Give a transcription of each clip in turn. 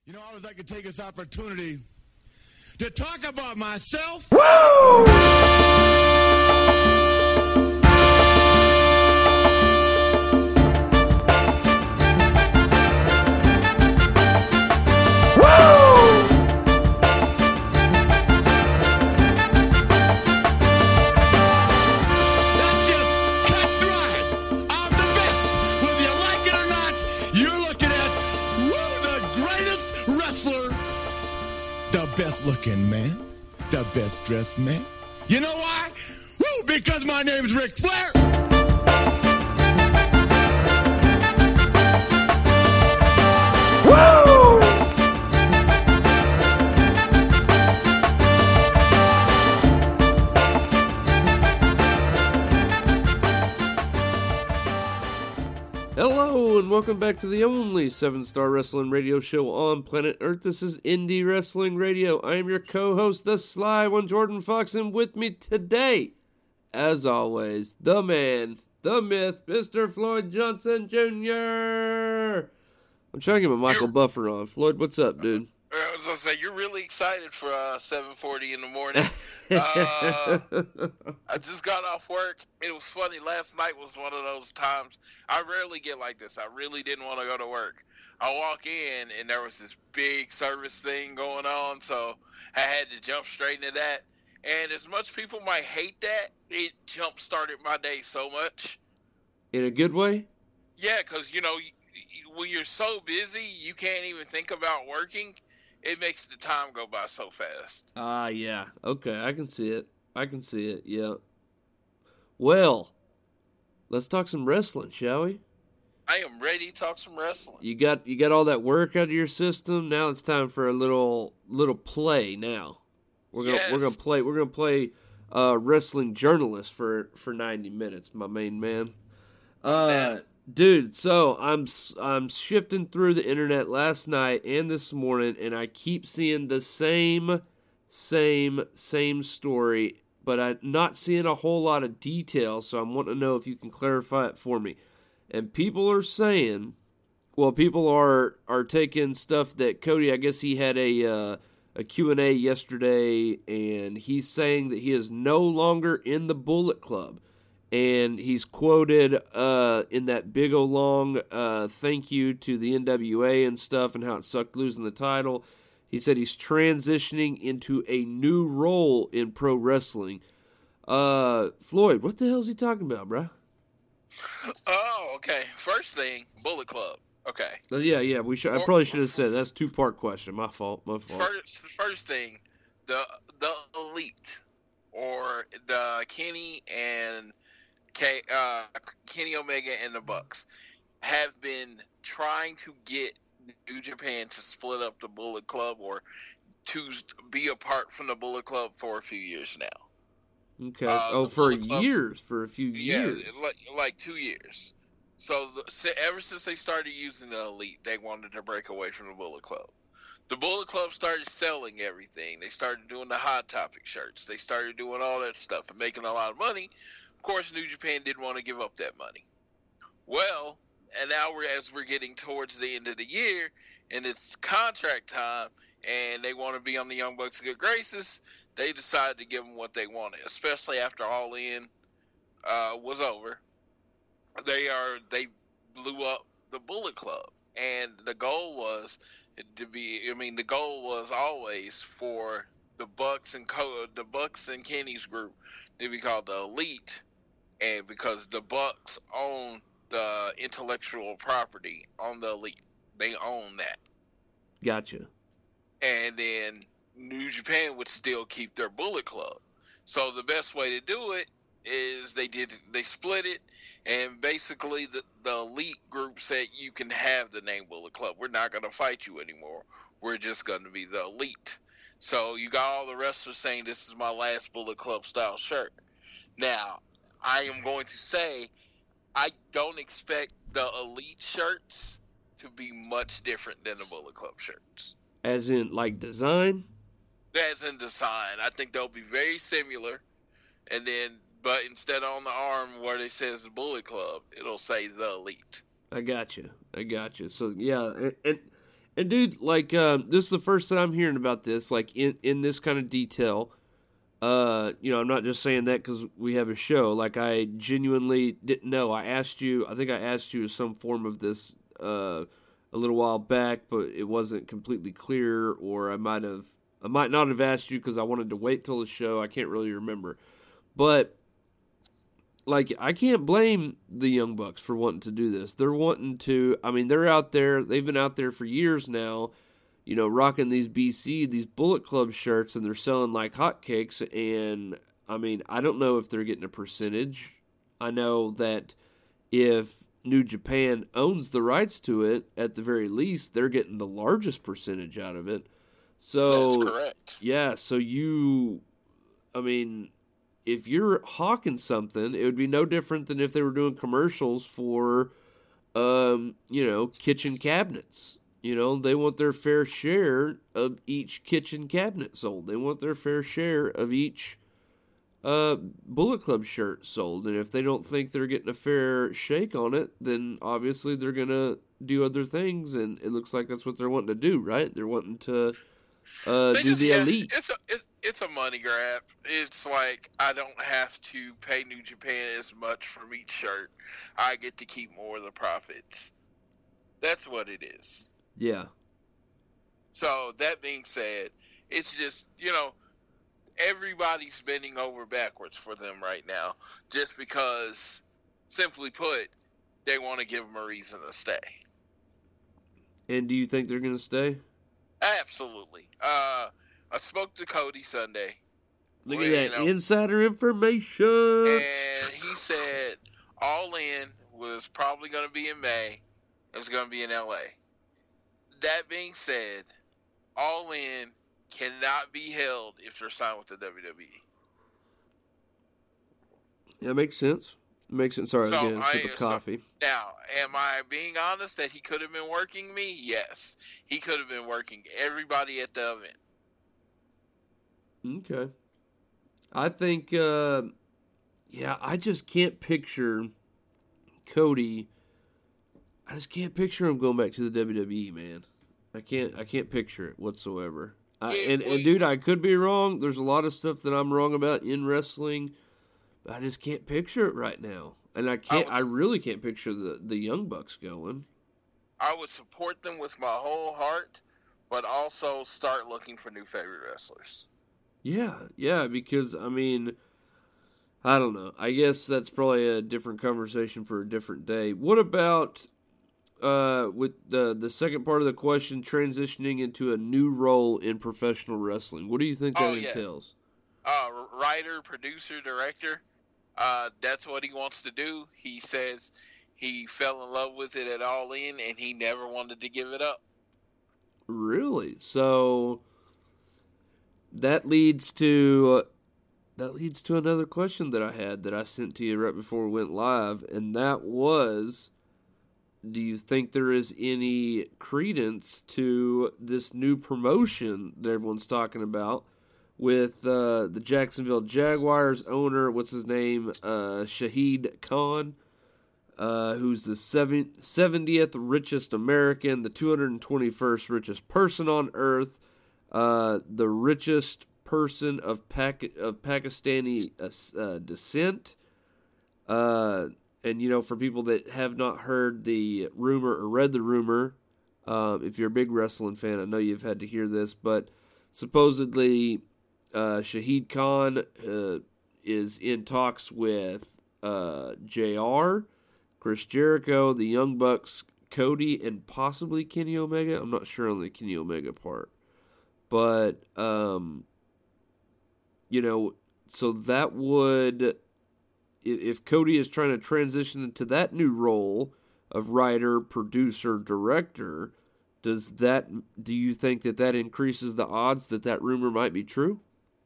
You know, I always like to take this opportunity to talk about myself. Best looking man, the best dressed man. You know why? Woo, because my name's Ric Flair. Hello and welcome back to the only 7-star wrestling radio show on planet Earth. This is Indie Wrestling Radio. I am your co-host, the Sly One, Jordan Fox, and with me today, as always, the man, the myth, Mr. Floyd Johnson Jr. I'm trying to get my Michael Buffer on. Floyd, what's up, dude? I was going to say, you're really excited for 7:40 in the morning. I just got off work. It was funny. Last night was one of those times. I rarely get like this. I really didn't want to go to work. I walk in, and there was this big service thing going on, so I had to jump straight into that. And as much people might hate that, it jump-started my day so much. In a good way? Yeah, because, you know, when you're so busy, you can't even think about working. It makes the time go by so fast. Yeah. Okay, I can see it. Yeah. Well, let's talk some wrestling, shall we? I am ready to talk some wrestling. You got all that work out of your system. Now it's time for a little play. Now we're gonna play wrestling journalist for 90 minutes, my main man. Dude, so I'm shifting through the internet last night and this morning, and I keep seeing the same story, but I'm not seeing a whole lot of detail, so I'm wanting to know if you can clarify it for me. And people are saying, well, people are taking stuff that Cody, I guess he had a Q&A yesterday, and he's saying that he is no longer in the Bullet Club. And he's quoted in that big old long thank you to the NWA and stuff and how it sucked losing the title. He said he's transitioning into a new role in pro wrestling. Floyd, what the hell is he talking about, bro? Oh, okay. First thing, Bullet Club. Okay. Yeah. I probably should have said that's a 2-part question. My fault. First thing, the Elite, or the Kenny Omega and the Bucks have been trying to get New Japan to split up the Bullet Club or to be apart from the Bullet Club for a few years now. Okay. For a few years. Yeah, like 2 years. So ever since they started using the Elite, they wanted to break away from the Bullet Club. The Bullet Club started selling everything. They started doing the Hot Topic shirts. They started doing all that stuff and making a lot of money. Of course, New Japan didn't want to give up that money. Well, and now as we're getting towards the end of the year, and it's contract time, and they want to be on the Young Bucks' good graces, they decided to give them what they wanted, especially after All In was over. They blew up the Bullet Club, and the goal was always for the Bucks and Kenny's group to be called the Elite. And because the Bucks own the intellectual property on the Elite. They own that. Gotcha. And then New Japan would still keep their Bullet Club. So the best way to do it is they split it, and basically the Elite group said you can have the name Bullet Club. We're not going to fight you anymore. We're just going to be the Elite. So you got all the wrestlers saying this is my last Bullet Club style shirt. Now, I am going to say I don't expect the Elite shirts to be much different than the Bullet Club shirts. As in, like, design? As in design. I think they'll be very similar. And then, but instead on the arm where it says Bullet Club, it'll say the Elite. I got you. So, yeah. And dude, like, this is the first time I'm hearing about this, like, in this kind of detail. I'm not just saying that because we have a show. Like, I genuinely didn't know. I think I asked you some form of this a little while back, but it wasn't completely clear, or I might not have asked you because I wanted to wait till the show. I can't really remember. But, like, I can't blame the Young Bucks for wanting to do this. They're wanting to, I mean, they're out there, they've been out there for years now, rocking these Bullet Club shirts, and they're selling like hotcakes. And I mean, I don't know if they're getting a percentage. I know that if New Japan owns the rights to it, at the very least, they're getting the largest percentage out of it. So that's correct. Yeah, so if you're hawking something, it would be no different than if they were doing commercials for, kitchen cabinets. They want their fair share of each kitchen cabinet sold. They want their fair share of each Bullet Club shirt sold. And if they don't think they're getting a fair shake on it, then obviously they're going to do other things. And it looks like that's what they're wanting to do, right? They're wanting to do the Elite. It's a money grab. It's like, I don't have to pay New Japan as much for each shirt. I get to keep more of the profits. That's what it is. Yeah. So, that being said, it's just, everybody's bending over backwards for them right now. Just because, simply put, they want to give them a reason to stay. And do you think they're going to stay? Absolutely. I spoke to Cody Sunday. Look at that insider information. And he said All In was probably going to be in May. It was going to be in LA. That being said, All In cannot be held if they're signed with the WWE. That makes sense. Sorry, I was getting a sip of coffee. Now, am I being honest that he could have been working me? Yes. He could have been working everybody at the event. Okay. I think, I just can't picture Cody. I just can't picture him going back to the WWE, man. I can't picture it whatsoever. Dude, I could be wrong. There's a lot of stuff that I'm wrong about in wrestling, but I just can't picture it right now. And I really can't picture the Young Bucks going. I would support them with my whole heart, but also start looking for new favorite wrestlers. Yeah, because, I mean, I don't know. I guess that's probably a different conversation for a different day. What about, with the second part of the question, transitioning into a new role in professional wrestling? What do you think that entails? Writer, producer, director. That's what he wants to do. He says he fell in love with it at All In, and he never wanted to give it up. Really? So that leads to another question that I had that I sent to you right before we went live, and that was, do you think there is any credence to this new promotion that everyone's talking about with the Jacksonville Jaguars owner, what's his name, Shahid Khan, who's the 70th richest American, the 221st richest person on earth, the richest person of Pakistani descent. And, for people that have not heard the rumor or read the rumor, if you're a big wrestling fan, I know you've had to hear this, but supposedly Shahid Khan is in talks with JR, Chris Jericho, the Young Bucks, Cody, and possibly Kenny Omega. I'm not sure on the Kenny Omega part. But, so that would, if Cody is trying to transition into that new role of writer, producer, director, do you think that increases the odds that rumor might be true?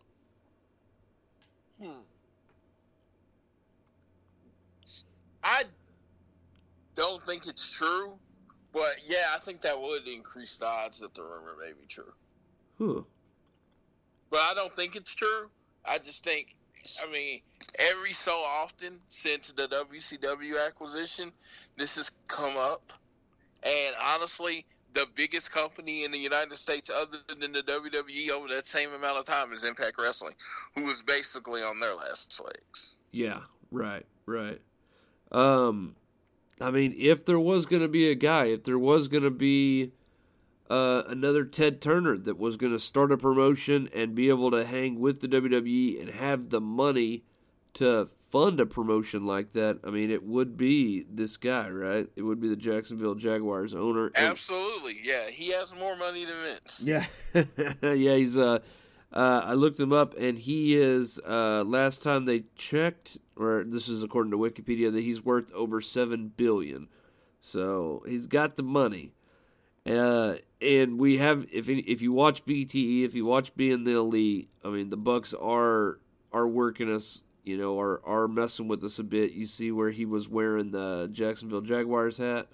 I don't think it's true, but yeah, I think that would increase the odds that the rumor may be true. Huh. But I don't think it's true. I just think, every so often since the WCW acquisition, this has come up. And honestly, the biggest company in the United States other than the WWE over that same amount of time is Impact Wrestling, who was basically on their last legs. Yeah, right. I mean, if there was going to be a guy, if there was going to be another Ted Turner that was going to start a promotion and be able to hang with the WWE and have the money to fund a promotion like that, I mean, it would be this guy, right? It would be the Jacksonville Jaguars owner. Absolutely, yeah. He has more money than Vince. Yeah, yeah. He's I looked him up, and he is last time they checked, or this is according to Wikipedia, that he's worth over $7 billion. So he's got the money. And we have, if you watch BTE, if you watch Being the Elite, I mean, the Bucks are working us, are messing with us a bit. You see where he was wearing the Jacksonville Jaguars hat?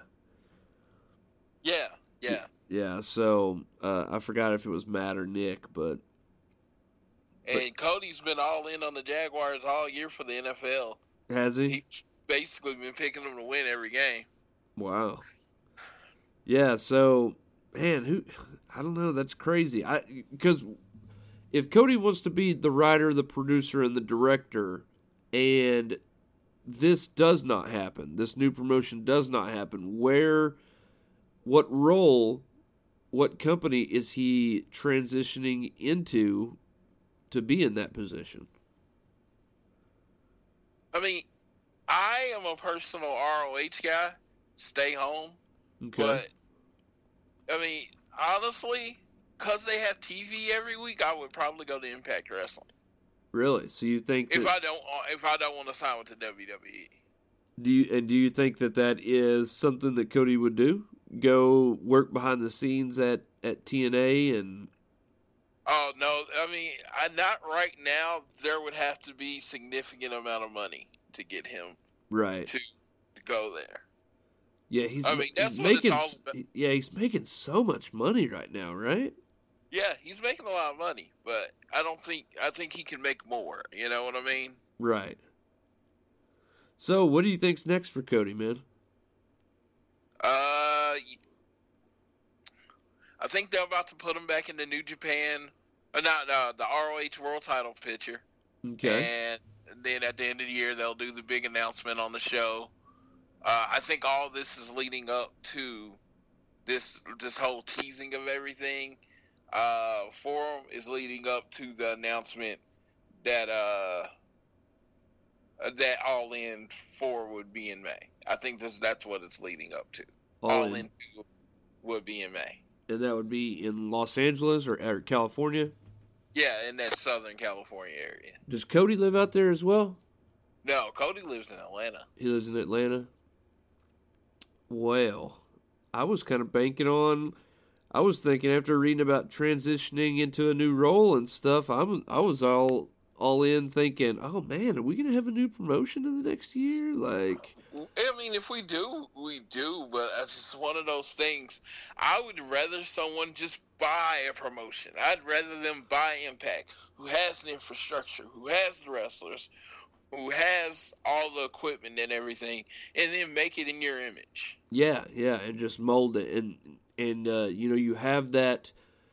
Yeah. Yeah, so I forgot if it was Matt or Nick, but Cody's been all in on the Jaguars all year for the NFL. Has he? He's basically been picking them to win every game. Wow. Yeah, so, man, I don't know, that's crazy. Because if Cody wants to be the writer, the producer, and the director, and this does not happen, this new promotion does not happen, what role, what company is he transitioning into to be in that position? I mean, I am a personal ROH guy, stay home. Okay. But, I mean, honestly, because they have TV every week, I would probably go to Impact Wrestling. Really? So you think if I don't want to sign with the WWE? Do you think that is something that Cody would do? Go work behind the scenes at TNA and? Oh no! I mean, not right now. There would have to be significant amount of money to get him right to go there. Yeah, he's making so much money right now, right? Yeah, he's making a lot of money, but I think he can make more. You know what I mean? Right. So, what do you think's next for Cody, man? I think they're about to put him back in the New Japan, the ROH World Title picture. Okay. And then at the end of the year, they'll do the big announcement on the show. I think all this is leading up to this whole teasing of everything. Forum is leading up to the announcement that All In 4 would be in May. I think that's what it's leading up to. All In 2 would be in May. And that would be in Los Angeles or California? Yeah, in that Southern California area. Does Cody live out there as well? No, Cody lives in Atlanta. He lives in Atlanta? Well, I was kind of banking on... I was thinking after reading about transitioning into a new role and stuff, I was all in thinking, oh man, are we going to have a new promotion in the next year? Like... I mean, if we do, we do, but it's just one of those things. I would rather someone just buy a promotion. I'd rather them buy Impact, who has the infrastructure, who has the wrestlers, who has all the equipment and everything, and then make it in your image. Yeah, and just mold it. And you have that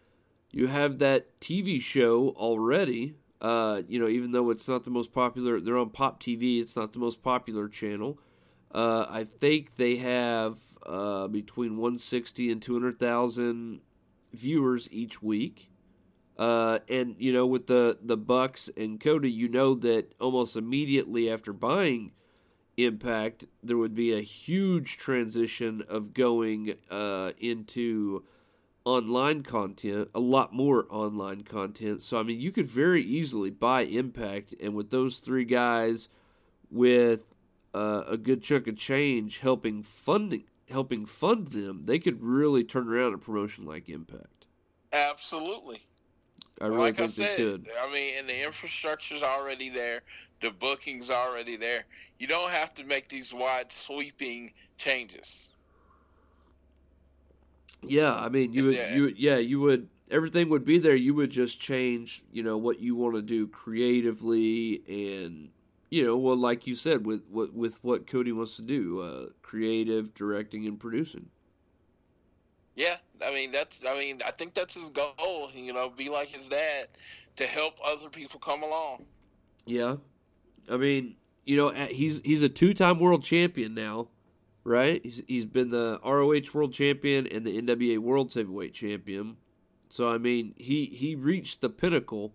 TV show already. Even though it's not the most popular, they're on Pop TV. It's not the most popular channel. I think they have between 160 and 200,000 viewers each week. And with the Bucks and Cody, that almost immediately after buying Impact, there would be a huge transition of going into online content, a lot more online content. So, I mean, you could very easily buy Impact, and with those three guys with a good chunk of change helping fund them, they could really turn around a promotion like Impact. Absolutely. I really think they could. I mean, and the infrastructure's already there. The booking's already there. You don't have to make these wide sweeping changes. Yeah, I mean, you would. Everything would be there. You would just change, what you want to do creatively, and like you said, with what Cody wants to do, creative, directing, and producing. Yeah, I think that's his goal. Be like his dad to help other people come along. Yeah, I mean, he's a 2-time world champion now, right? He's been the ROH world champion and the NWA world heavyweight champion. So I mean, he reached the pinnacle.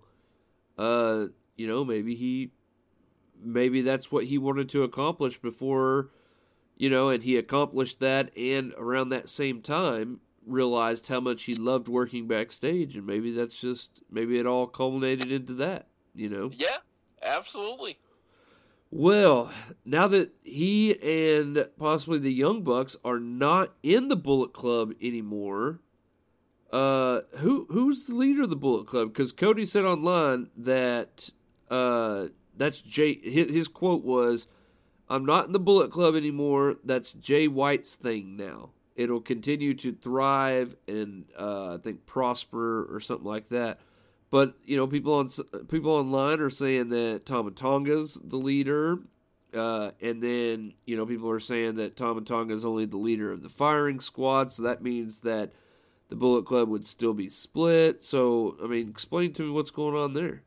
Maybe that's what he wanted to accomplish before, and he accomplished that, and around that same time realized how much he loved working backstage, and maybe it all culminated into that, Yeah, absolutely. Well, now that he and possibly the Young Bucks are not in the Bullet Club anymore, who's the leader of the Bullet Club? Because Cody said online that that's Jay. His quote was, "I'm not in the Bullet Club anymore. That's Jay White's thing now. It'll continue to thrive and I think prosper or something like that." But people online are saying that Tama Tonga's the leader, and then people are saying that Tama Tonga is only the leader of the firing squad. So that means that the Bullet Club would still be split. So I mean, explain to me what's going on there.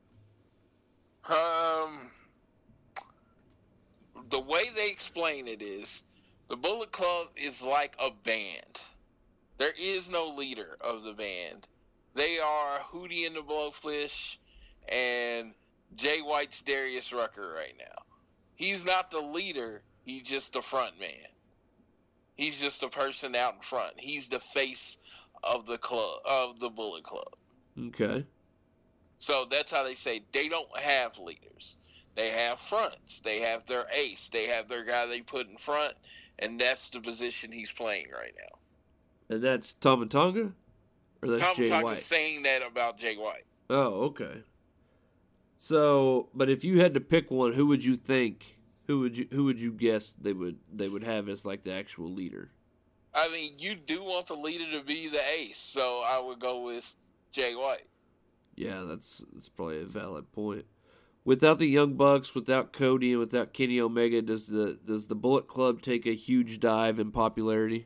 The way they explain it is the Bullet Club is like a band. There is no leader of the band. They are Hootie and the Blowfish and Jay White's Darius Rucker right now. He's not the leader. He's just the front man. He's just a person out in front. He's the face of the club, of the Bullet Club. Okay. So that's how they say they don't have leaders. They have fronts. They have their ace. They have their guy they put in front, and that's the position he's playing right now. And that's Tama Tonga? Or that's Tama Jay Tonga's White? saying that about Jay White. Oh, okay. So, but if you had to pick one, who would you think? Who would you guess they would have as like the actual leader? I mean, you do want the leader to be the ace, so I would go with Jay White. Yeah, that's probably a valid point. Without the Young Bucks, without Cody, and without Kenny Omega, does the Bullet Club take a huge dive in popularity?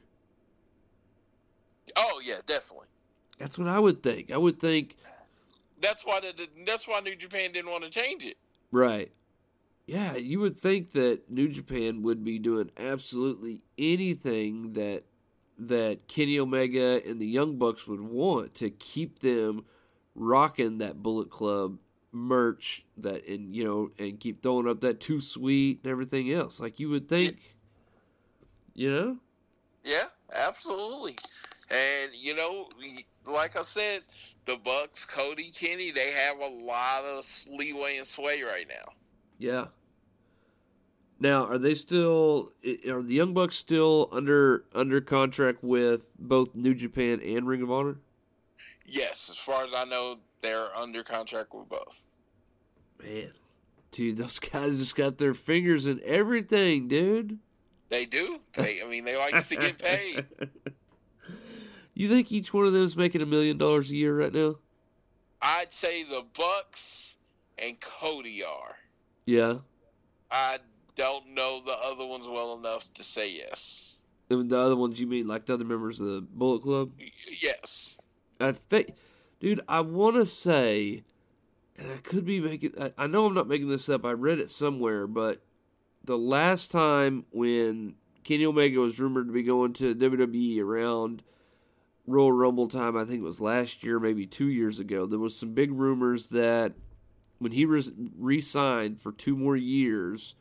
Oh yeah, definitely. That's what I would think. I would think that's why New Japan didn't want to change it. Right. Yeah, you would think that New Japan would be doing absolutely anything that Kenny Omega and the Young Bucks would want to keep them rocking that Bullet Club merch and keep throwing up that Too Sweet and everything else. Like you would think, Yeah, absolutely. And like I said, the Bucks, Cody, Kenny, they have a lot of leeway and sway right now. Yeah. Now, are the Young Bucks still under contract with both New Japan and Ring of Honor? Yes, as far as I know, they're under contract with both. Man, dude, those guys just got their fingers in everything, dude. They do. They like to get paid. You think each one of them is making $1 million a year right now? I'd say the Bucks and Cody are. Yeah. I don't know the other ones well enough to say yes. And the other ones, you mean like the other members of the Bullet Club? Yes. I think, dude, I want to say, and I could be making, I know I'm not making this up, I read it somewhere, but the last time when Kenny Omega was rumored to be going to WWE around Royal Rumble time, I think it was last year, maybe 2 years ago, there was some big rumors that when he re-signed for 2 more years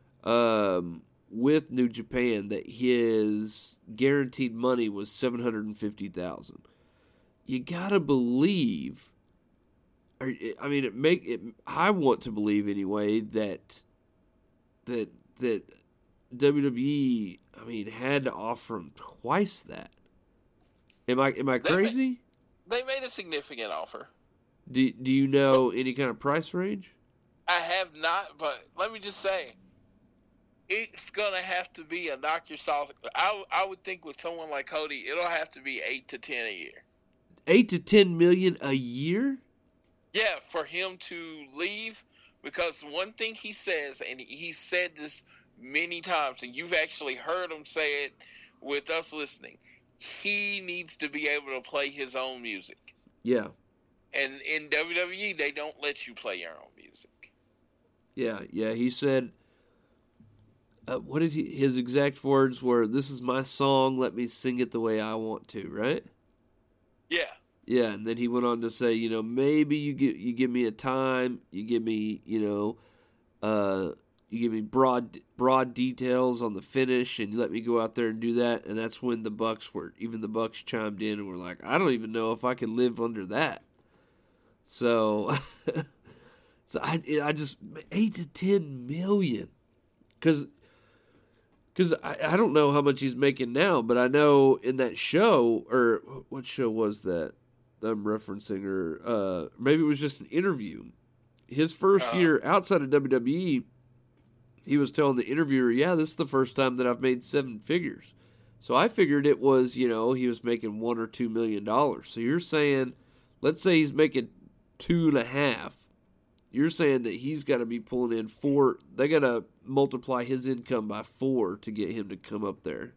with New Japan, that his guaranteed money was $750,000. You gotta believe, I want to believe anyway that WWE, had to offer him twice that. Am I crazy? They made a significant offer. Do you know any kind of price range? I have not, but let me just say, it's gonna have to be a knock your socks. I would think with someone like Cody, it'll have to be 8 to 10 a year. 8 to 10 million a year? Yeah, for him to leave, because one thing he says, and he said this many times, and you've actually heard him say it with us listening, he needs to be able to play his own music. Yeah. And in WWE, they don't let you play your own music. Yeah. He said, what did his exact words were? "This is my song. Let me sing it the way I want to." Right? Yeah. Yeah, and then he went on to say, maybe you give me a time, you give me, you give me broad details on the finish, and you let me go out there and do that. And that's when the Bucks chimed in and were like, "I don't even know if I can live under that." So, I just 8 to 10 million, because I don't know how much he's making now, but I know in that show, or what show was that I'm referencing, or maybe it was just an interview. His first year outside of WWE, he was telling the interviewer, "Yeah, this is the first time that I've made 7 figures." So I figured it was, he was making $1 or $2 million. So you're saying, let's say he's making 2.5. You're saying that he's got to be pulling in 4. They got to multiply his income by 4 to get him to come up there.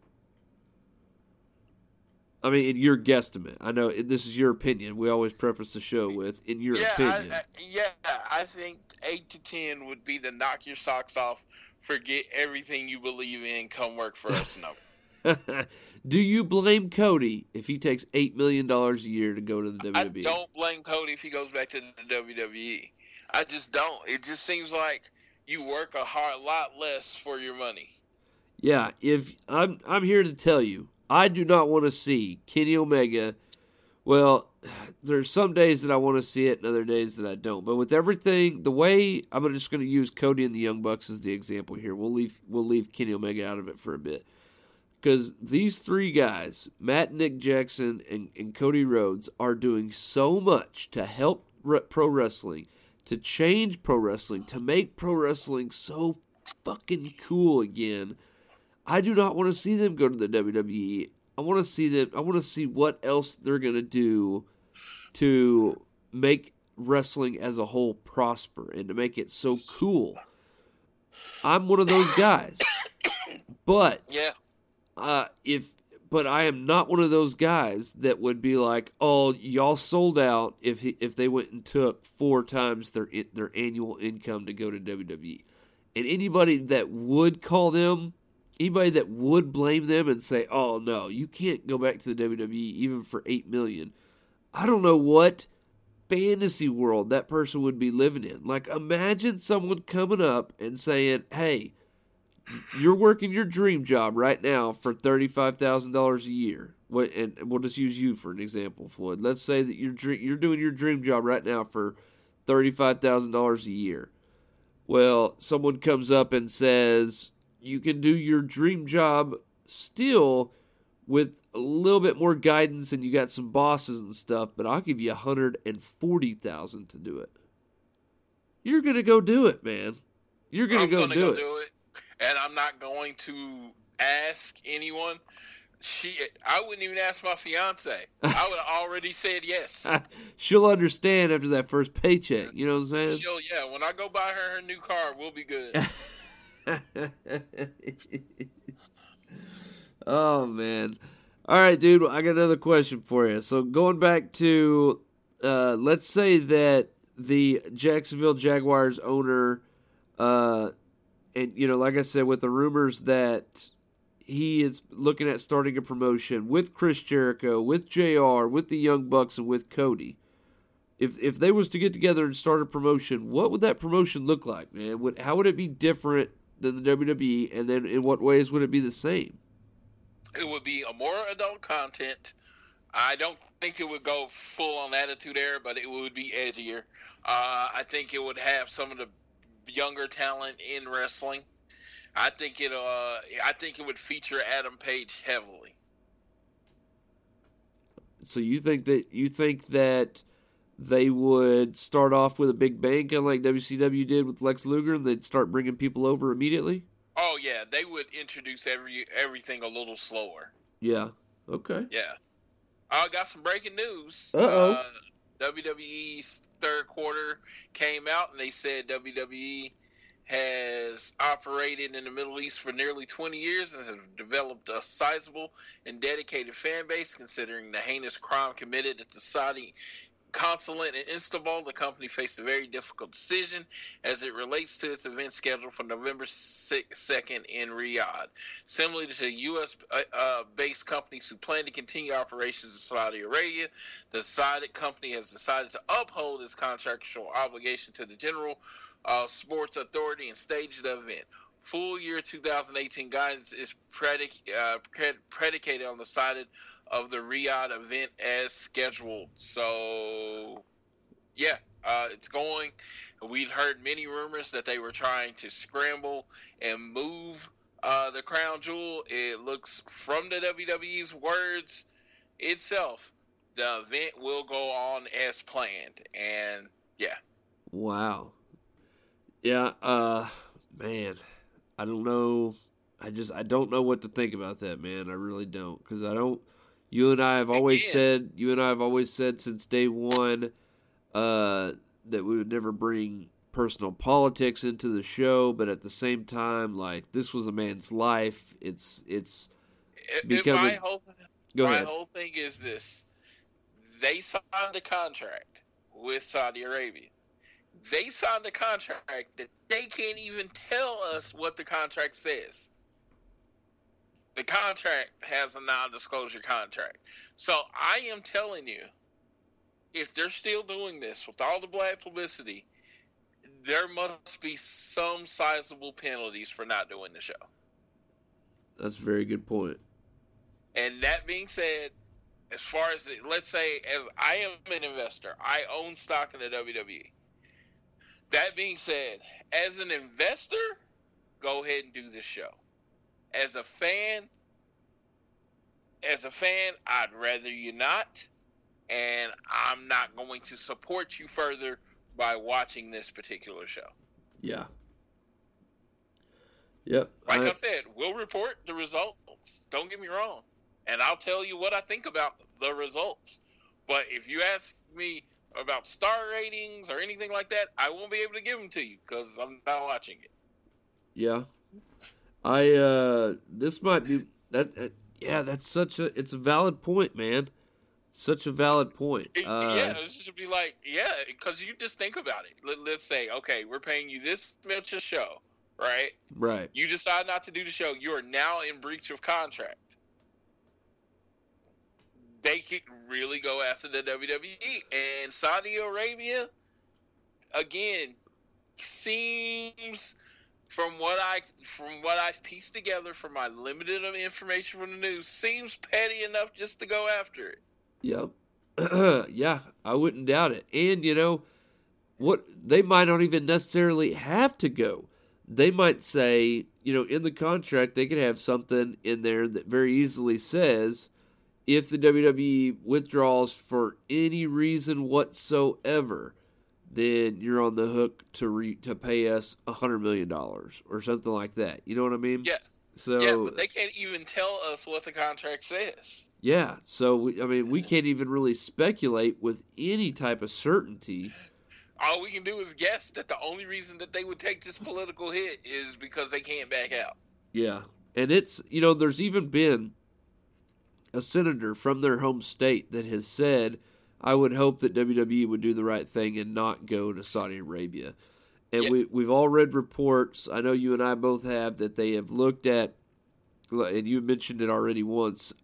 I mean, in your guesstimate. I know this is your opinion. We always preface the show with, in your opinion. I think 8 to 10 would be to knock your socks off, forget everything you believe in, come work for us number. Do you blame Cody if he takes $8 million a year to go to the WWE? I don't blame Cody if he goes back to the WWE. I just don't. It just seems like you work a lot less for your money. Yeah, if I'm here to tell you, I do not want to see Kenny Omega. Well, there's some days that I want to see it and other days that I don't. But with everything, the way I'm just going to use Cody and the Young Bucks as the example here. We'll leave Kenny Omega out of it for a bit. Because these 3 guys, Matt and Nick Jackson and Cody Rhodes, are doing so much to help pro wrestling, to change pro wrestling, to make pro wrestling so fucking cool again. I do not want to see them go to the WWE. I want to see what else they're going to do to make wrestling as a whole prosper and to make it so cool. I'm one of those guys. But yeah. But I am not one of those guys that would be like, "Oh, y'all sold out," if they went and took 4 times their annual income to go to WWE. And anybody that would blame them and say, "Oh no, you can't go back to the WWE even for $8 million," I don't know what fantasy world that person would be living in. Like, imagine someone coming up and saying, "Hey, you're working your dream job right now for $35,000 a year." And we'll just use you for an example, Floyd. Let's say that you're doing your dream job right now for $35,000 a year. Well, someone comes up and says, "You can do your dream job still with a little bit more guidance and you got some bosses and stuff, but I'll give you $140,000 to do it." You're going to go do it, man. You're going to go do it. And I'm not going to ask anyone. I wouldn't even ask my fiance. I would have already said yes. She'll understand after that first paycheck. You know what I'm saying? When I go buy her new car, we'll be good. Oh, man. All right, dude. I got another question for you. So going back to, let's say that the Jacksonville Jaguars owner, and, like I said, with the rumors that he is looking at starting a promotion with Chris Jericho, with JR, with the Young Bucks, and with Cody. If they was to get together and start a promotion, what would that promotion look like, man? How would it be different than the WWE, and then in what ways would it be the same? It would be a more adult content. I don't think it would go full on Attitude Era, but it would be edgier. I think it would have some of the younger talent in wrestling. I think it would feature Adam Page heavily. So you think that they would start off with a big bang, kind of like WCW did with Lex Luger, and they'd start bringing people over immediately? Oh yeah, they would introduce everything a little slower. Yeah. Okay. Yeah. I got some breaking news. WWE's third quarter came out, and they said WWE has operated in the Middle East for nearly 20 years and has developed a sizable and dedicated fan base. Considering the heinous crime committed at the Saudi consulate in Istanbul, the company faced a very difficult decision as it relates to its event scheduled for November 2nd in Riyadh. Similarly to U.S.-based companies who plan to continue operations in Saudi Arabia, the Saudi company has decided to uphold its contractual obligation to the General Sports Authority and stage the event. Full year 2018 guidance is predicated on the side of the Riyadh event as scheduled. So, yeah, it's going. We've heard many rumors that they were trying to scramble and move the crown jewel. It looks, from the WWE's words itself, the event will go on as planned. And, yeah. Wow. Yeah, man, I don't know. I don't know what to think about that, man. I really don't, because you and I have always said since day one that we would never bring personal politics into the show, but at the same time, like, this was a man's life. It's becoming. My whole thing is this: they signed a contract with Saudi Arabia. They signed a contract that they can't even tell us what the contract says. The contract has a non-disclosure contract. So I am telling you, if they're still doing this with all the bad publicity, there must be some sizable penalties for not doing the show. That's a very good point. And that being said, as far as, let's say, as I am an investor, I own stock in the WWE. That being said, as an investor, go ahead and do this show. As a fan, I'd rather you not, and I'm not going to support you further by watching this particular show. Yeah. Yep. Like I said, we'll report the results. Don't get me wrong. And I'll tell you what I think about the results. But if you ask me about star ratings or anything like that, I won't be able to give them to you because I'm not watching it. Yeah. This might be that. It's a valid point, man. Such a valid point. It should be like, because you just think about it. Let's say, okay, we're paying you this much a show, right? Right. You decide not to do the show. You are now in breach of contract. They could really go after the WWE. And Saudi Arabia, again, seems, from what I've pieced together from my limited information from the news, seems petty enough just to go after it. Yep. Yeah, I wouldn't doubt it. And, what they might not even necessarily have to go. They might say, in the contract, they could have something in there that very easily says, if the WWE withdraws for any reason whatsoever, then you're on the hook to pay us $100 million or something like that. You know what I mean? Yeah. So, but they can't even tell us what the contract says. Yeah. So, we can't even really speculate with any type of certainty. All we can do is guess that the only reason that they would take this political hit is because they can't back out. Yeah. And it's, there's even been a senator from their home state that has said, I would hope that WWE would do the right thing and not go to Saudi Arabia. And we've all read reports, I know you and I both have, that they have looked at, and you mentioned it already once,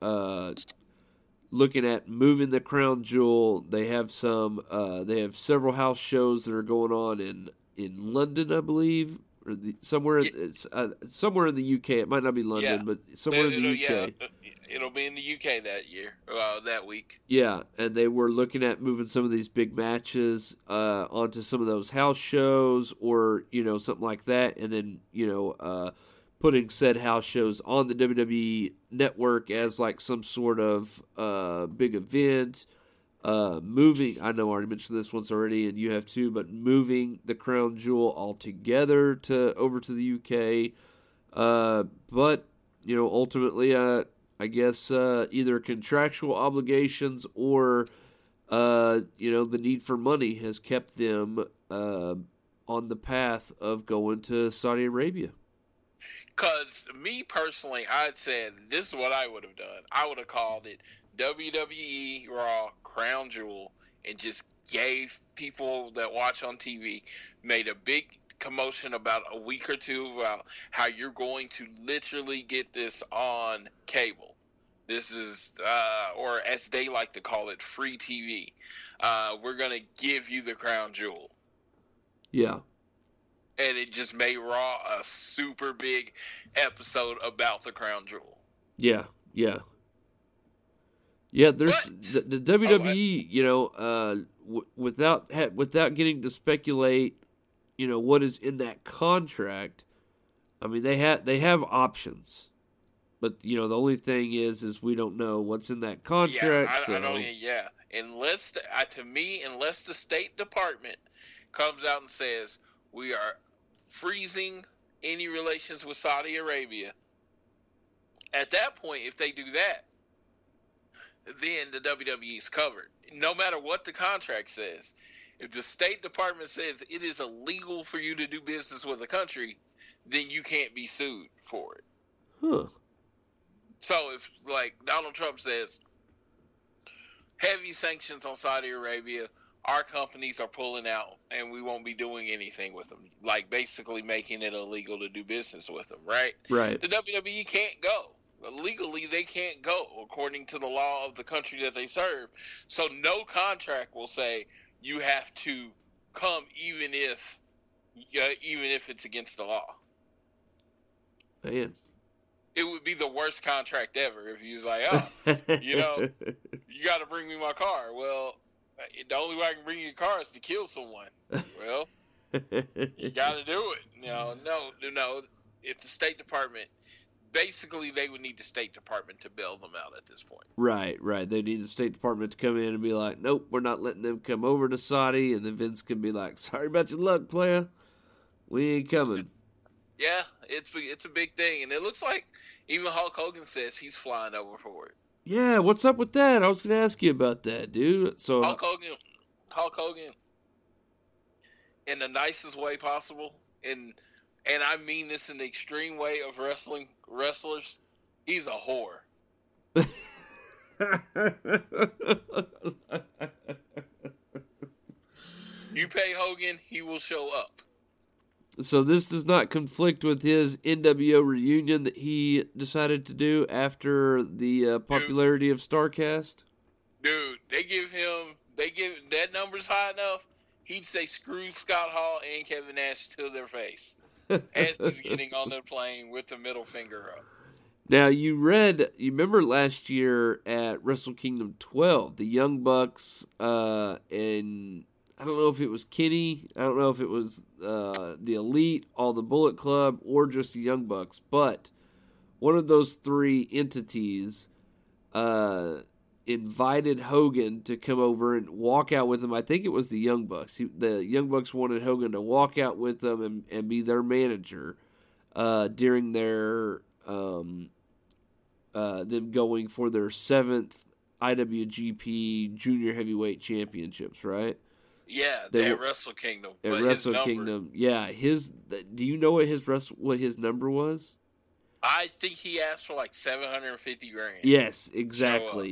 looking at moving the crown jewel. They have they have several house shows that are going on in London, I believe, or somewhere in the UK. It might not be London, but somewhere in the UK. Yeah. It'll be in the UK that week. Yeah, and they were looking at moving some of these big matches onto some of those house shows or, something like that, and then, putting said house shows on the WWE network as like some sort of big event. Moving, I know I already mentioned this once already, and you have too, but moving the crown jewel altogether over to the UK. But, ultimately, I guess either contractual obligations or, the need for money has kept them on the path of going to Saudi Arabia. Because me personally, I'd said this is what I would have done. I would have called it WWE Raw Crown Jewel and just gave people that watch on TV, made a big commotion about a week or two about how you're going to literally get this on cable. This is, or as they like to call it, free TV. We're going to give you the Crown Jewel. Yeah. And it just made Raw a super big episode about the Crown Jewel. Yeah, yeah. Yeah, there's the WWE, without getting to speculate, what is in that contract. I mean, they have options. But, the only thing is we don't know what's in that contract. Unless the State Department comes out and says, we are freezing any relations with Saudi Arabia. At that point, if they do that, then the WWE is covered. No matter what the contract says. If the State Department says it is illegal for you to do business with a country, then you can't be sued for it. Huh. So if, like, Donald Trump says, heavy sanctions on Saudi Arabia, our companies are pulling out and we won't be doing anything with them, like basically making it illegal to do business with them, right? Right. The WWE can't go. Legally, they can't go according to the law of the country that they serve. So no contract will say you have to come even if it's against the law. Man. It would be the worst contract ever if he was like, you got to bring me my car. Well, the only way I can bring you a car is to kill someone. Well, you got to do it. No. If the State Department, basically, they would need the State Department to bail them out at this point. Right. They need the State Department to come in and be like, nope, we're not letting them come over to Saudi. And then Vince can be like, sorry about your luck, player. We ain't coming. Yeah, it's a big thing. And it looks like even Hulk Hogan says he's flying over for it. Yeah, what's up with that? I was going to ask you about that, dude. So Hulk Hogan, in the nicest way possible, and I mean this in the extreme way of wrestlers, he's a whore. You pay Hogan, he will show up. So this does not conflict with his NWO reunion that he decided to do after the popularity of StarCast? Dude, they give that number's high enough, he'd say screw Scott Hall and Kevin Nash to their face as he's getting on the plane with the middle finger up. Now, you remember last year at Wrestle Kingdom 12, the Young Bucks and I don't know if it was Kenny, I don't know if it was the Elite, all the Bullet Club, or just the Young Bucks, but one of those three entities invited Hogan to come over and walk out with them. I think it was the Young Bucks. The Young Bucks wanted Hogan to walk out with them and be their manager during their them going for their 7th IWGP Junior Heavyweight Championships, right? Yeah, at Wrestle Kingdom. At Wrestle Kingdom, yeah. Do you know what his number was? I think he asked for like $750,000. Yes, exactly.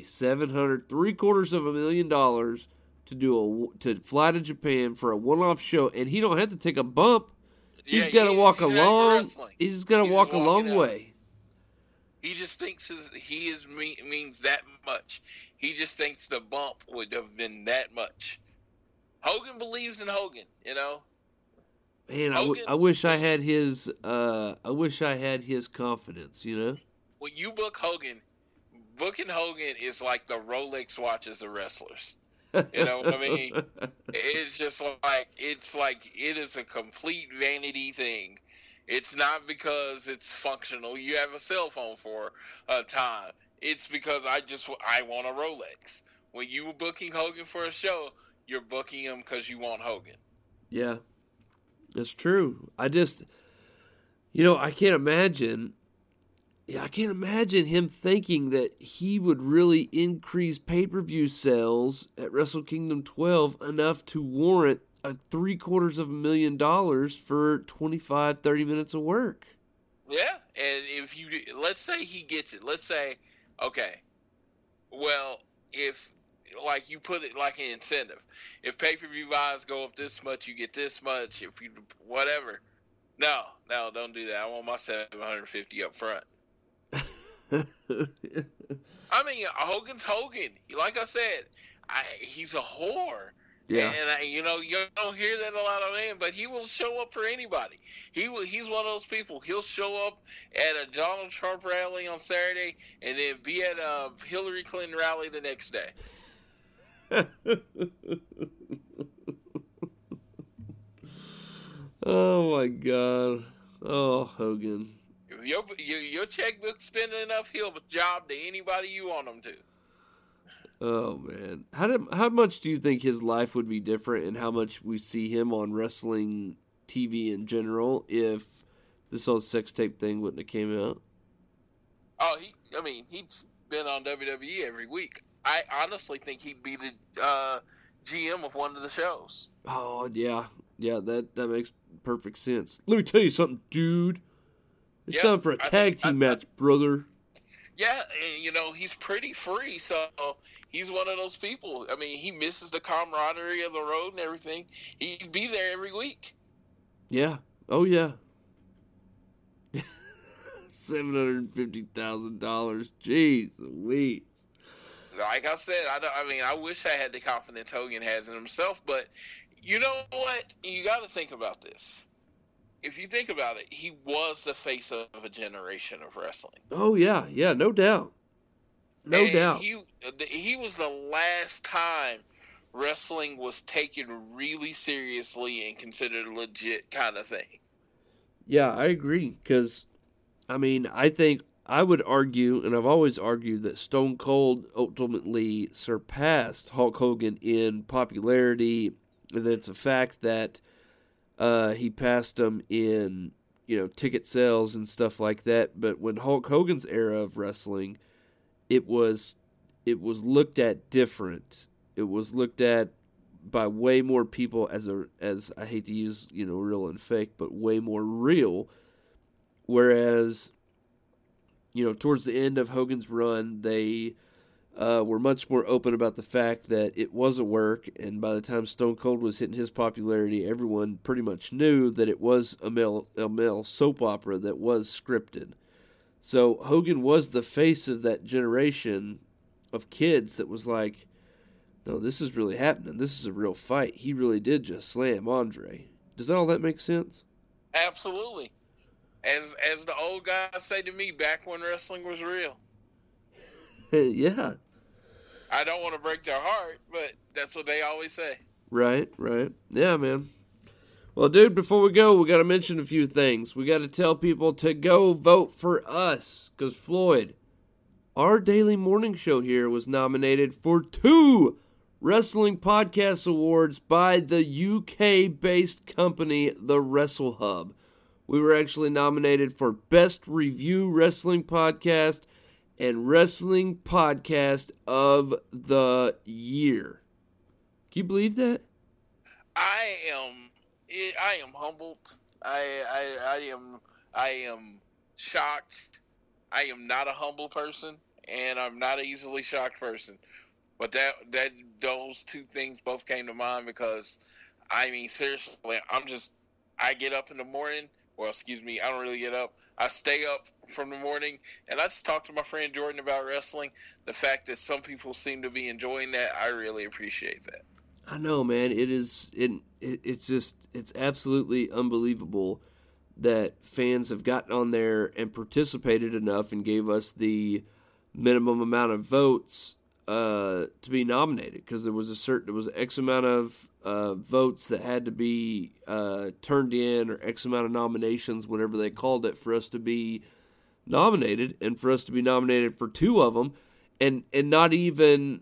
$750,000 to fly to Japan for a one-off show, and he don't have to take a bump. He's got to walk a long. He's just got to walk a long way. He just thinks means that much. He just thinks the bump would have been that much. Hogan believes in Hogan, Man, I wish I had his. I wish I had his confidence. When you book Hogan, booking Hogan is like the Rolex watches of wrestlers. You know what I mean? It's just like it is a complete vanity thing. It's not because it's functional. You have a cell phone for a time. It's because I want a Rolex. When you were booking Hogan for a show, you're booking him because you want Hogan. Yeah, that's true. I just, I can't imagine. Yeah, I can't imagine him thinking that he would really increase pay-per-view sales at Wrestle Kingdom 12 enough to warrant $750,000 for 25, 30 minutes of work. Yeah, and if you, let's say he gets it. Let's say, okay, well, if, like, you put it like an incentive. If pay-per-view buys go up this much, you get this much. If you, whatever. No, don't do that. I want my $750 up front. I mean, Hogan's Hogan. Like I said, he's a whore. Yeah. And you don't hear that a lot of him, but he will show up for anybody. He's one of those people. He'll show up at a Donald Trump rally on Saturday and then be at a Hillary Clinton rally the next day. Oh my God. Oh, Hogan. If your checkbook spending enough, he'll job to anybody you want him to. Oh man, how much do you think his life would be different, and how much we see him on wrestling TV in general if this whole sex tape thing wouldn't have came out? Oh, he's been on WWE every week. I honestly think he'd be the GM of one of the shows. Oh yeah, that makes perfect sense. Let me tell you something, dude. It's time for a tag team match, brother. Yeah, and he's pretty free, so he's one of those people. I mean, he misses the camaraderie of the road and everything. He'd be there every week. Yeah. Oh yeah. $750,000. Jeez Louise. Like I said, I wish I had the confidence Hogan has in himself, but you know what? You got to think about this. If you think about it, he was the face of a generation of wrestling. Oh yeah, no doubt, no doubt. He was the last time wrestling was taken really seriously and considered a legit kind of thing. Yeah, I agree. Because, I think I would argue, and I've always argued, that Stone Cold ultimately surpassed Hulk Hogan in popularity. And it's a fact that he passed him in, ticket sales and stuff like that. But when Hulk Hogan's era of wrestling, it was looked at different. It was looked at by way more people as I hate to use, real and fake, but way more real. Whereas, towards the end of Hogan's run, they were much more open about the fact that it was a work, and by the time Stone Cold was hitting his popularity, everyone pretty much knew that it was a male soap opera that was scripted. So Hogan was the face of that generation of kids that was like, no, this is really happening. This is a real fight. He really did just slam Andre. Does all that make sense? Absolutely. As the old guys say to me, back when wrestling was real. Yeah. I don't want to break their heart, but that's what they always say. Right. Yeah, man. Well, dude, before we go, we got to mention a few things. We got to tell people to go vote for us, because Floyd, our daily morning show here was nominated for 2 Wrestling Podcast Awards by the UK-based company, The Wrestle Hub. We were actually nominated for Best Review Wrestling Podcast and Wrestling Podcast of the Year. Can you believe that? I am humbled. I am shocked. I am not a humble person, and I'm not an easily shocked person. But that those two things both came to mind because, seriously, I get up in the morning. Well, excuse me, I don't really get up. I stay up from the morning, and I just talk to my friend Jordan about wrestling. The fact that some people seem to be enjoying that, I really appreciate that. I know, man. It's absolutely unbelievable that fans have gotten on there and participated enough and gave us the minimum amount of votes to be nominated, because there was X amount of votes that had to be turned in, or X amount of nominations, whatever they called it, for us to be nominated, and for us to be nominated for 2 of them, and not even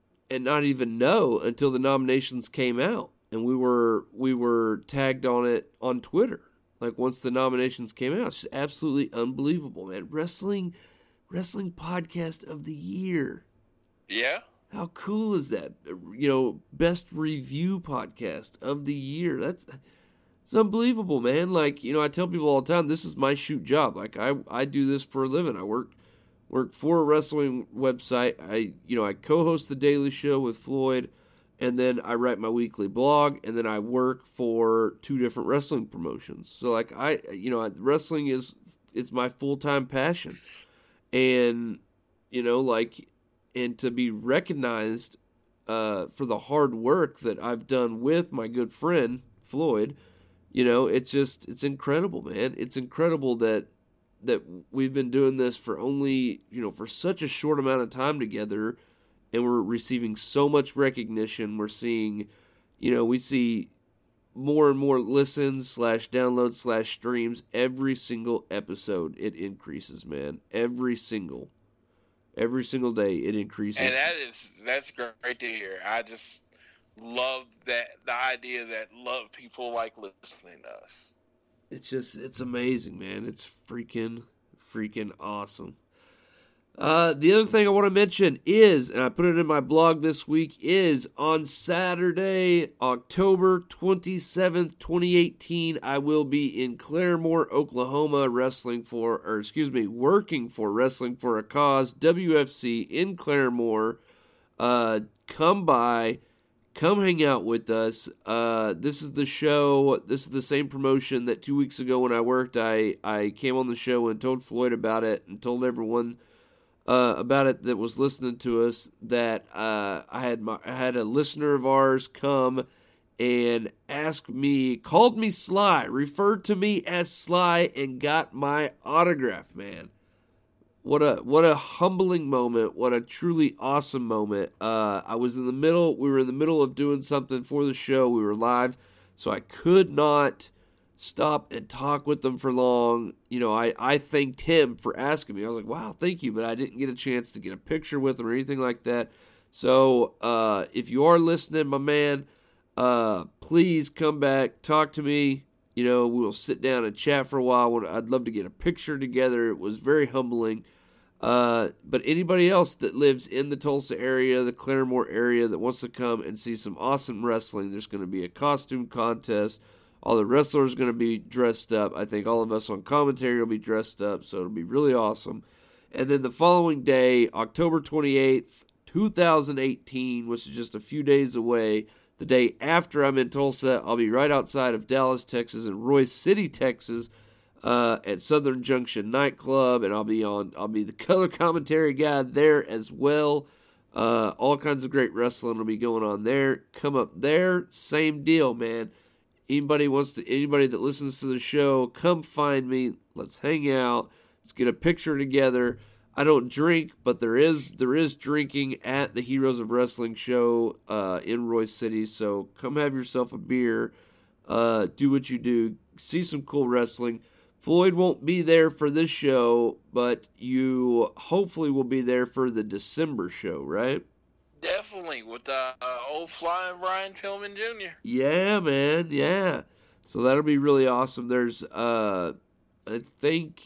know until the nominations came out, and we were tagged on it on Twitter. Like, once the nominations came out, it's just absolutely unbelievable, man. Wrestling Podcast of the Year. Yeah, How cool is that? You know, best review podcast of the year. It's unbelievable, man. Like, you know, I tell people all the time, this is my shoot job. Like, I do this for a living. I work for a wrestling website. I co-host the Daily Show with Floyd, and then I write my weekly blog, and then I work for 2 different wrestling promotions. So, like, wrestling it's my full-time passion. And, you know, like, and to be recognized for the hard work that I've done with my good friend, Floyd, you know, it's incredible, man. It's incredible that we've been doing this for only, you know, for such a short amount of time together, and we're receiving so much recognition. We're seeing, you know, we see more and more listens / downloads / streams every single episode. It increases, man. Every single day it increases. And that's great to hear. I just love the idea that people like listening to us. It's amazing, man. It's freaking awesome. The other thing I want to mention is, and I put it in my blog this week, is on Saturday, October 27th, 2018, I will be in Claremore, Oklahoma, working for Wrestling for a Cause, WFC in Claremore. Come by, come hang out with us. This is the show. This is the same promotion that 2 weeks ago when I worked, I came on the show and told Floyd about it and told everyone about it that was listening to us, that I had a listener of ours come and called me Sly, referred to me as Sly, and got my autograph, man. What a humbling moment. What a truly awesome moment. We were in the middle of doing something for the show. We were live, so I could not stop and talk with them for long. You know, I thanked him for asking me. I was like, wow, thank you, but I didn't get a chance to get a picture with him or anything like that. So, if you are listening, my man, please come back, talk to me. You know, we'll sit down and chat for a while. I'd love to get a picture together. It was very humbling. But anybody else that lives in the Tulsa area, the Claremore area, that wants to come and see some awesome wrestling, there's going to be a costume contest. All the wrestlers are going to be dressed up. I think all of us on commentary will be dressed up, so it'll be really awesome. And then the following day, October 28th, 2018, which is just a few days away, the day after I'm in Tulsa, I'll be right outside of Dallas, Texas, in Royce City, Texas, at Southern Junction Nightclub, and I'll be the color commentary guy there as well. All kinds of great wrestling will be going on there. Come up there, same deal, man. Anybody that listens to the show, come find me. Let's hang out. Let's get a picture together. I don't drink, but there is drinking at the Heroes of Wrestling show in Royce City. So come have yourself a beer. Do what you do. See some cool wrestling. Floyd won't be there for this show, but you hopefully will be there for the December show, right? Definitely, with old Flying Brian Pillman Jr. Yeah, man, yeah. So that'll be really awesome. There's, I think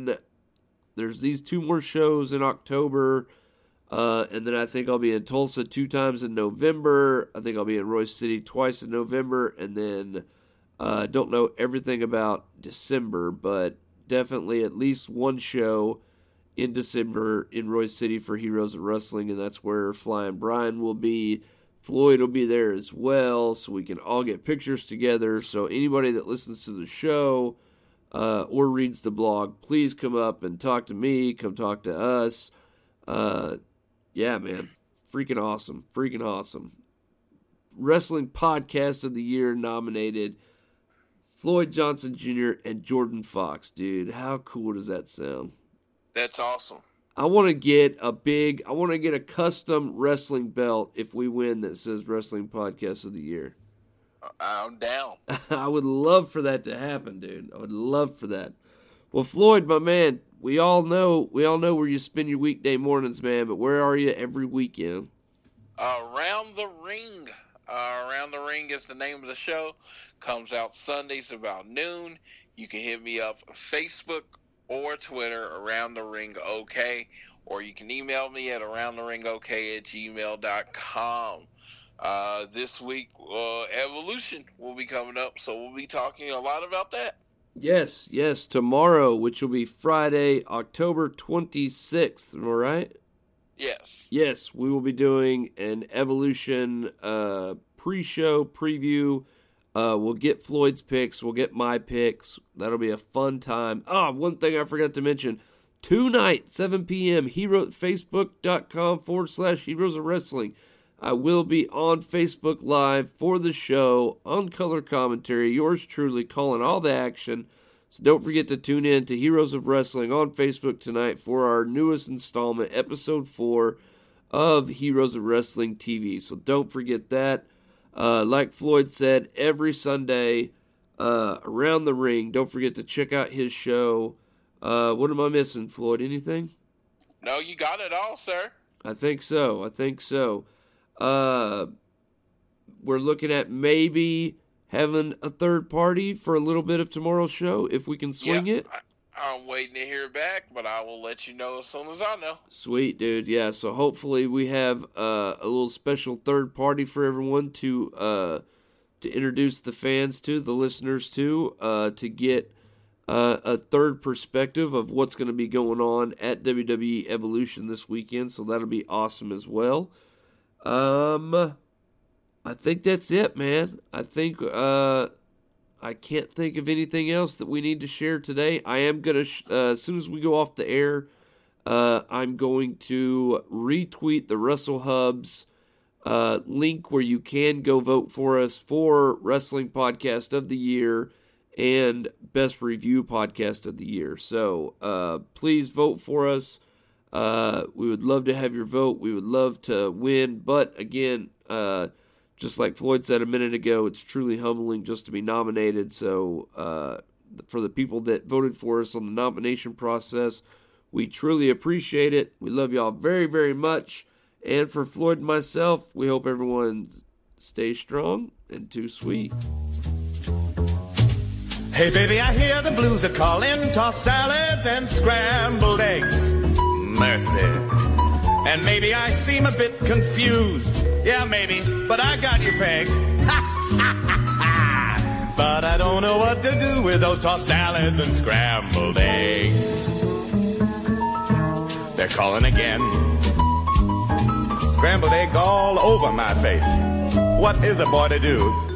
there's these 2 more shows in October, and then I think I'll be in Tulsa 2 times in November. I think I'll be in Royce City twice in November, and then don't know everything about December, but definitely at least 1 show in December in Royce City for Heroes of Wrestling, and that's where Flying Brian will be. Floyd will be there as well, so we can all get pictures together. So anybody that listens to the show or reads the blog, please come up and talk to me, come talk to us. Yeah, man, freaking awesome. Wrestling Podcast of the Year nominated Floyd Johnson Jr. and Jordan Fox, dude. How cool does that sound? That's awesome. I want to get a custom wrestling belt if we win that says Wrestling Podcast of the Year. I'm down. I would love for that to happen, dude. I would love for that. Well, Floyd, my man, we all know where you spend your weekday mornings, man, but where are you every weekend? Around the Ring. Around the Ring is the name of the show. Comes out Sundays about noon. You can hit me up on Facebook or Twitter, Around the Ring OK. or you can email me at aroundtheringok@gmail.com. This week, Evolution will be coming up, so we'll be talking a lot about that. Yes, tomorrow, which will be Friday, October 26th, am I right? Yes. Yes, we will be doing an Evolution pre-show preview. We'll get Floyd's picks, we'll get my picks. That'll be a fun time. One thing I forgot to mention. Tonight, 7 p.m., Facebook.com/Heroes of Wrestling. I will be on Facebook Live for the show, on color commentary, yours truly, calling all the action. So don't forget to tune in to Heroes of Wrestling on Facebook tonight for our newest installment, Episode 4 of Heroes of Wrestling TV. So don't forget that. Like Floyd said, every Sunday, Around the Ring. Don't forget to check out his show. What am I missing, Floyd? Anything? No, you got it all, sir. I think so. We're looking at maybe having a third party for a little bit of tomorrow's show, if we can swing it. I'm waiting to hear back, but I will let you know as soon as I know. Sweet, dude. Yeah, so hopefully we have a little special third party for everyone to introduce the fans to, the listeners to get a third perspective of what's going to be going on at WWE Evolution this weekend, so that'll be awesome as well. I think that's it, man. I think I can't think of anything else that we need to share today. I am going to, as soon as we go off the air, I'm going to retweet the WrestleHubs link where you can go vote for us for Wrestling Podcast of the Year and Best Review Podcast of the Year. So please vote for us. We would love to have your vote. We would love to win. But again, just like Floyd said a minute ago, it's truly humbling just to be nominated. So for the people that voted for us on the nomination process, we truly appreciate it. We love y'all very, very much. And for Floyd and myself, we hope everyone stays strong and too sweet. Hey baby, I hear the blues are calling, tossed salads and scrambled eggs. Mercy. And maybe I seem a bit confused. Yeah, maybe, but I got you pegged. But I don't know what to do with those tossed salads and scrambled eggs. They're calling again. Scrambled eggs all over my face. What is a boy to do?